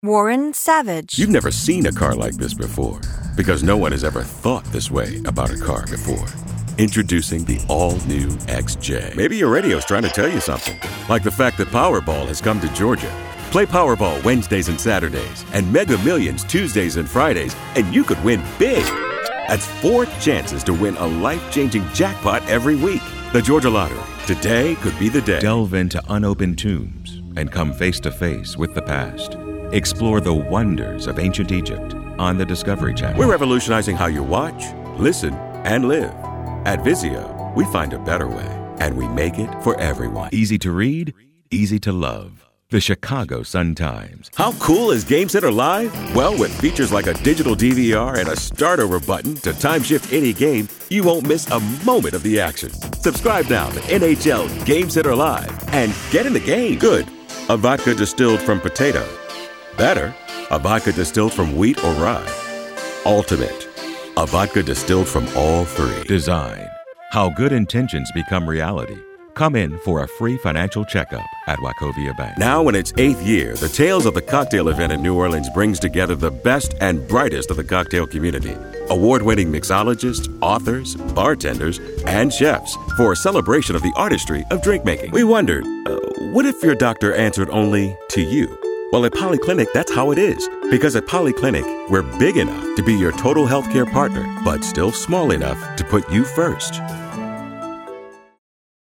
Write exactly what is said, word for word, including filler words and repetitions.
Warren Savage. You've never seen a car like this before because no one has ever thought this way about a car before. Introducing the all-new X J. Maybe your radio's trying to tell you something, like the fact that Powerball has come to Georgia. Play Powerball Wednesdays and Saturdays and Mega Millions Tuesdays and Fridays, and you could win big. That's four chances to win a life-changing jackpot every week. The Georgia Lottery. Today could be the day. Delve into unopened tombs and come face-to-face with the past. Explore the wonders of ancient Egypt on the Discovery Channel. We're revolutionizing how you watch, listen, and live. At Vizio, we find a better way, and we make it for everyone. Easy to read, easy to love. The Chicago Sun-Times. How cool is Game Center Live? Well, with features like a digital D V R and a start-over button to time-shift any game, you won't miss a moment of the action. Subscribe now to N H L Game Center Live and get in the game. Good. A vodka distilled from potato. Better. A vodka distilled from wheat or rye. Ultimate. A vodka distilled from all three. Design. How good intentions become reality. Come in for a free financial checkup at Wachovia Bank. Now in its eighth year, the Tales of the Cocktail event in New Orleans brings together the best and brightest of the cocktail community. Award-winning mixologists, authors, bartenders, and chefs for a celebration of the artistry of drink making. We wondered, uh, what if your doctor answered only to you? Well, at Polyclinic, that's how it is. Because at Polyclinic, we're big enough to be your total healthcare partner, but still small enough to put you first.